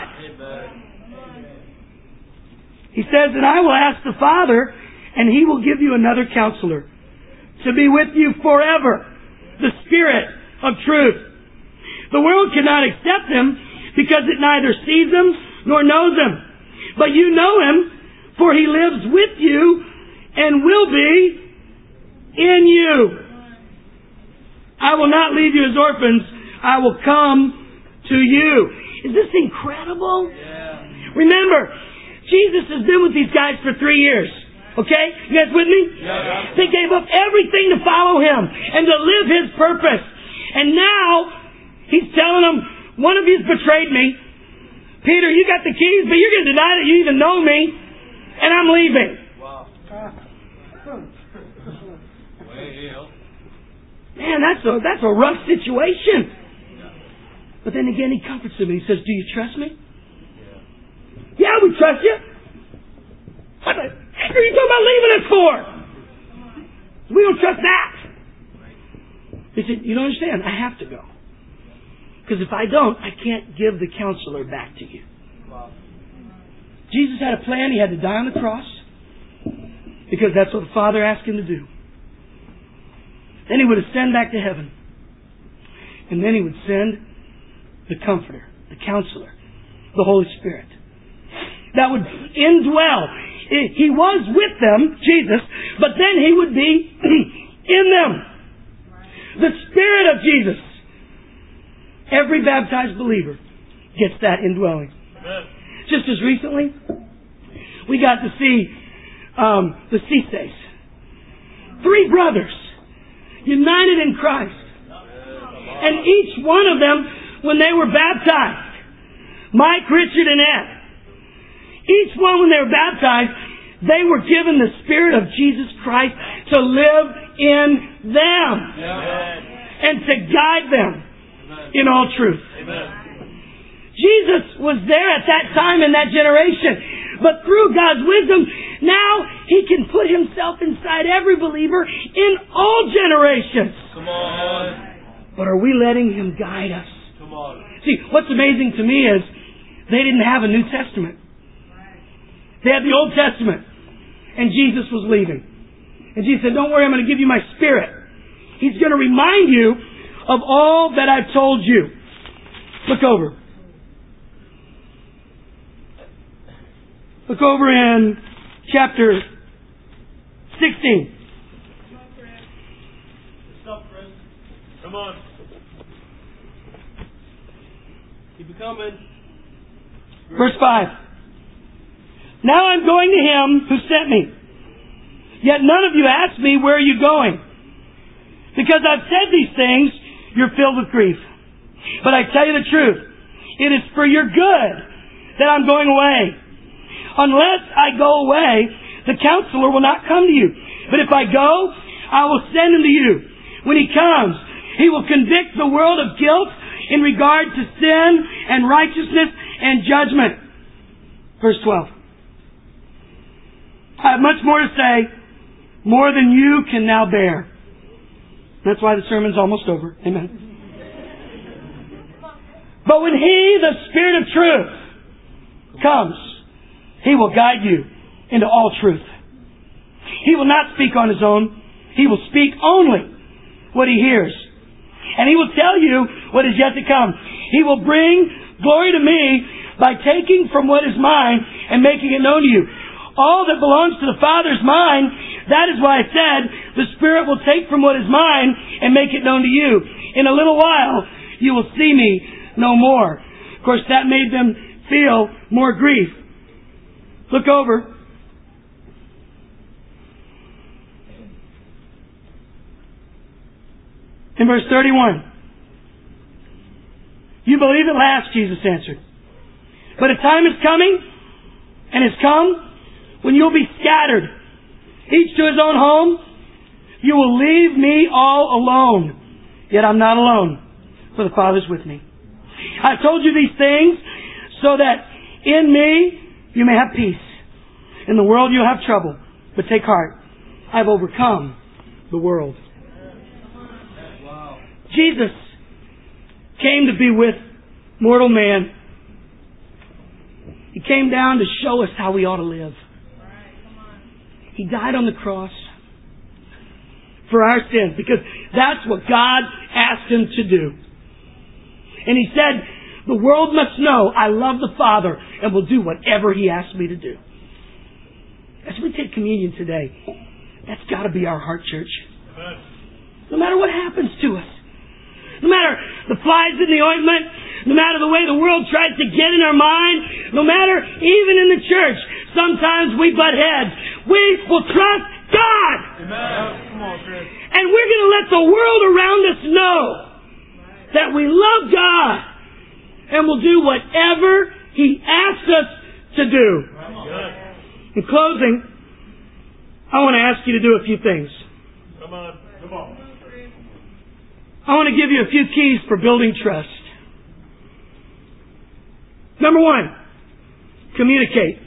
He says that I will ask the Father, and He will give you another counselor to be with you forever, the Spirit of truth. The world cannot accept Him because it neither sees Him nor knows Him. But you know Him, for He lives with you and will be in you. I will not leave you as orphans. I will come to you. Is this incredible? Yeah. Remember, Jesus has been with these guys for 3 years. Okay? You guys with me? Yeah. They gave up everything to follow Him and to live His purpose. And now, He's telling them, one of you's betrayed me. Peter, you got the keys, but you're going to deny that you even know me. And I'm leaving. Wow. Man, that's a rough situation. But then again, He comforts them and He says, do you trust me? Yeah, we trust you. What the heck are you talking about leaving us for? We don't trust that. He said, you don't understand. I have to go. Because if I don't, I can't give the counselor back to you. Jesus had a plan. He had to die on the cross because that's what the Father asked Him to do. Then He would ascend back to heaven. And then He would send the Comforter, the Counselor, the Holy Spirit. That would indwell. He was with them, Jesus, but then He would be in them. The Spirit of Jesus. Every baptized believer gets that indwelling. Amen. Just as recently, we got to see the Cises. 3 brothers united in Christ. And each one of them, when they were baptized, Mike, Richard, and Ed, each one when they were baptized, they were given the Spirit of Jesus Christ to live in them. Amen. And to guide them in all truth. Amen. Jesus was there at that time in that generation. But through God's wisdom, now He can put Himself inside every believer in all generations. Come on. But are we letting Him guide us? Come on. See, what's amazing to me is they didn't have a New Testament. They had the Old Testament. And Jesus was leaving. And Jesus said, don't worry, I'm going to give you my Spirit. He's going to remind you of all that I've told you. Look over. Look over in chapter 16. Stop, Chris. Come on. Keep it coming. Verse 5. Now I'm going to Him who sent me. Yet none of you asked me, where are you going? Because I've said these things, you're filled with grief. But I tell you the truth. It is for your good that I'm going away. Unless I go away, the Counselor will not come to you. But if I go, I will send Him to you. When He comes, He will convict the world of guilt in regard to sin and righteousness and judgment. Verse 12. I have much more to say, more than you can now bear. That's why the sermon's almost over. Amen. But when He, the Spirit of truth, comes, He will guide you into all truth. He will not speak on His own. He will speak only what He hears. And He will tell you what is yet to come. He will bring glory to me by taking from what is mine and making it known to you. All that belongs to the Father is mine. That is why I said the Spirit will take from what is mine and make it known to you. In a little while, you will see me no more. Of course, that made them feel more grief. Look over. In verse 31. You believe at last, Jesus answered. But a time is coming, and has come, when you'll be scattered, each to his own home. You will leave me all alone. Yet I'm not alone, for the Father's with me. I've told you these things so that in me you may have peace. In the world you'll have trouble, but take heart. I've overcome the world. Jesus came to be with mortal man. He came down to show us how we ought to live. He died on the cross for our sins because that's what God asked Him to do. And He said, the world must know I love the Father and will do whatever He asks me to do. As we take communion today, that's got to be our heart, church. No matter what happens to us, no matter the flies in the ointment, no matter the way the world tries to get in our mind, no matter even in the church, sometimes we butt heads. We will trust God. Amen. Come on, Chris. And we're going to let the world around us know that we love God and will do whatever He asks us to do. In closing, I want to ask you to do a few things. Come on. Come on. I want to give you a few keys for building trust. Number one, communicate.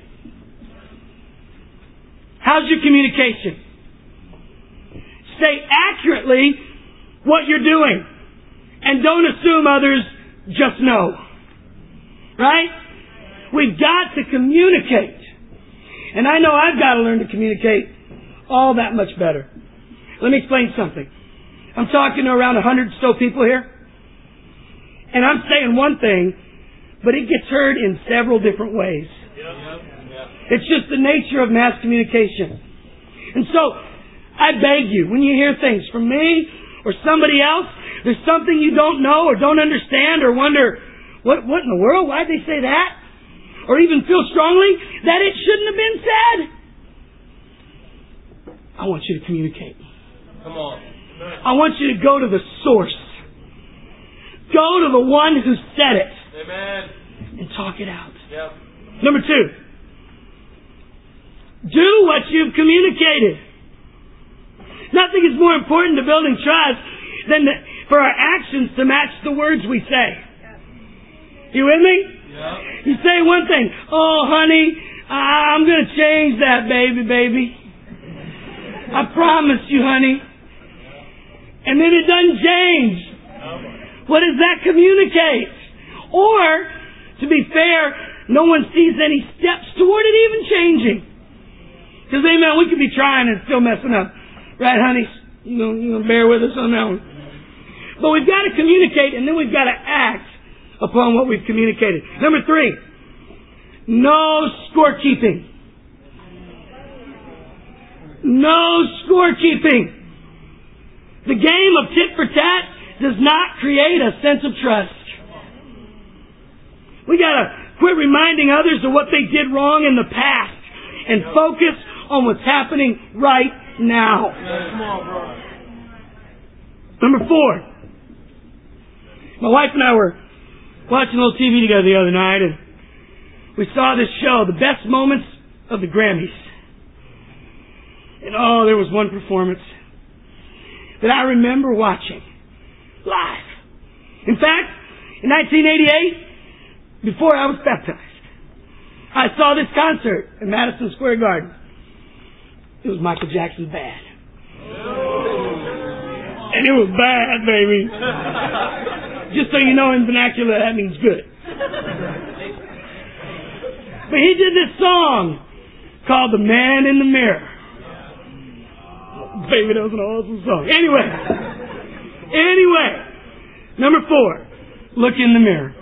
How's your communication? Say accurately what you're doing. And don't assume others just know. Right? We've got to communicate. And I know I've got to learn to communicate all that much better. Let me explain something. I'm talking to around 100 so people here. And I'm saying one thing, but it gets heard in several different ways. It's just the nature of mass communication. And so, I beg you, when you hear things from me or somebody else, there's something you don't know or don't understand or wonder, what in the world? Why'd they say that? Or even feel strongly that it shouldn't have been said. I want you to communicate. Come on. I want you to go to the source. Go to the one who said it. Amen. And talk it out. Yep. Number two, do what you've communicated. Nothing is more important to building trust than for our actions to match the words we say. You with me? Yep. You say one thing, oh honey, I'm going to change that baby. I promise you, honey. And then it doesn't change. What does that communicate? Or, to be fair, no one sees any steps toward it even changing. Because, amen, we could be trying and still messing up. Right, honey? You know, bear with us on that one. But we've got to communicate, and then we've got to act upon what we've communicated. Number three, no scorekeeping. No scorekeeping. The game of tit for tat does not create a sense of trust. We got to quit reminding others of what they did wrong in the past and focus on what's happening right now. Number four. My wife and I were watching a little TV together the other night, and we saw this show, The Best Moments of the Grammys. And oh, there was one performance that I remember watching live. In fact, in 1988, before I was baptized, I saw this concert at Madison Square Garden. It was Michael Jackson's band. And it was bad, baby. Just so you know, in vernacular, that means good. But he did this song called The Man in the Mirror. Baby, that was an awesome song. Anyway, number four, look in the mirror.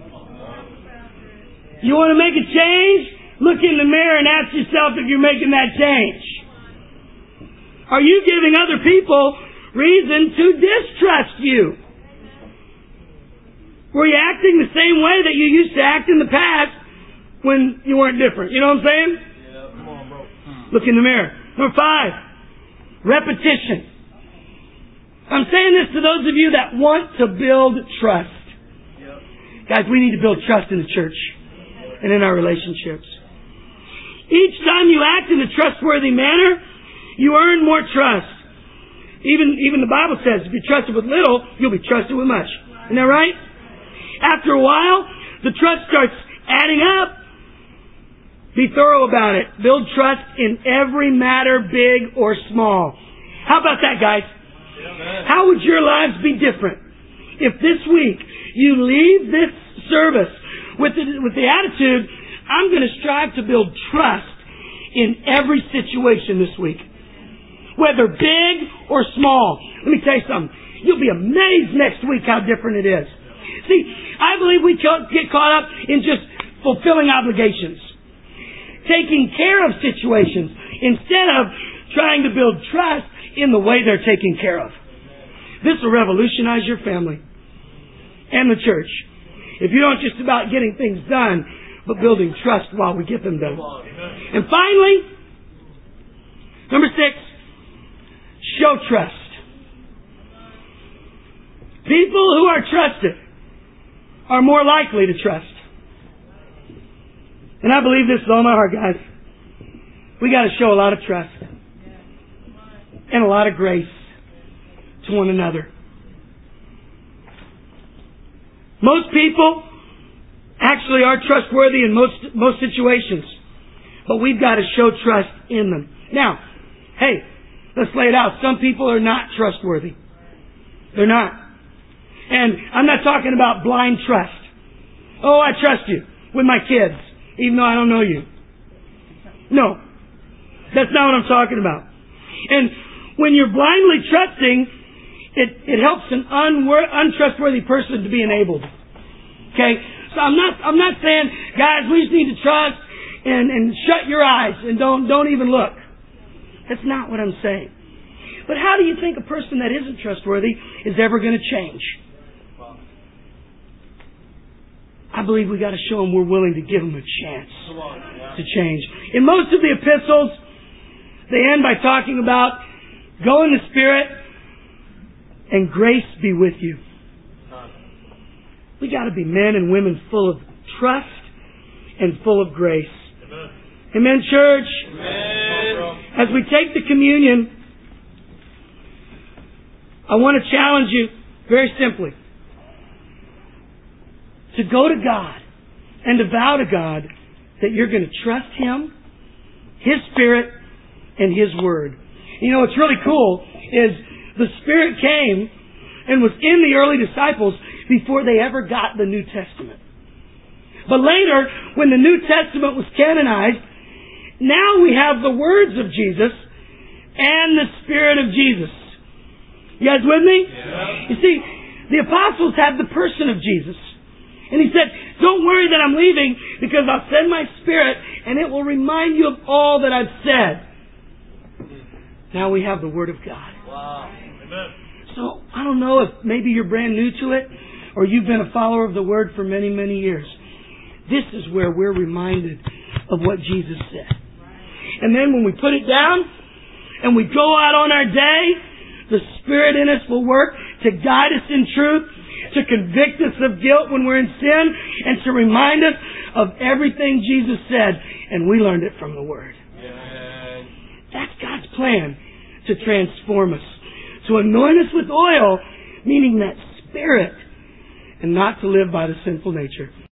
You want to make a change? Look in the mirror and ask yourself if you're making that change. Are you giving other people reason to distrust you? Were you acting the same way that you used to act in the past when you weren't different? You know what I'm saying? Yeah, come on, bro. Look in the mirror. Number five, repetition. I'm saying this to those of you that want to build trust. Yep. Guys, we need to build trust in the church and in our relationships. Each time you act in a trustworthy manner, you earn more trust. Even the Bible says, if you're trusted with little, you'll be trusted with much. Isn't that right? After a while, the trust starts adding up. Be thorough about it. Build trust in every matter, big or small. How about that, guys? Yeah, how would your lives be different if this week you leave this service with the attitude, I'm going to strive to build trust in every situation this week, whether big or small. Let me tell you something. You'll be amazed next week how different it is. See, I believe we get caught up in just fulfilling obligations, taking care of situations, instead of trying to build trust in the way they're taken care of. This will revolutionize your family and the church if you don't just about getting things done, but building trust while we get them done. And finally, number 6, show trust. People who are trusted are more likely to trust. And I believe this with all my heart, guys. We got to show a lot of trust and a lot of grace to one another. Most people actually are trustworthy in most situations, but we've got to show trust in them. Now, hey, let's lay it out. Some people are not trustworthy. They're not. And I'm not talking about blind trust. Oh, I trust you with my kids, even though I don't know you. No. That's not what I'm talking about. And when you're blindly trusting, it helps an untrustworthy person to be enabled. Okay? So I'm not saying, guys, we just need to trust and shut your eyes and don't even look. That's not what I'm saying. But how do you think a person that isn't trustworthy is ever going to change? I believe we got to show them we're willing to give them a chance to change. In most of the epistles, they end by talking about go in the Spirit and grace be with you. We got to be men and women full of trust and full of grace. Amen, church? Amen. As we take the communion, I want to challenge you very simply to go to God and to vow to God that you're going to trust Him, His Spirit, and His Word. You know, what's really cool is the Spirit came and was in the early disciples before they ever got the New Testament. But later, when the New Testament was canonized, now we have the words of Jesus and the Spirit of Jesus. You guys with me? Yeah. You see, the apostles had the person of Jesus. And He said, don't worry that I'm leaving because I'll send my Spirit and it will remind you of all that I've said. Now we have the Word of God. Wow. Amen. So, I don't know if maybe you're brand new to it or you've been a follower of the Word for many, many years. This is where we're reminded of what Jesus said. And then when we put it down and we go out on our day, the Spirit in us will work to guide us in truth, to convict us of guilt when we're in sin, and to remind us of everything Jesus said, and we learned it from the Word. Yes. That's God's plan to transform us, to anoint us with oil, meaning that Spirit, and not to live by the sinful nature.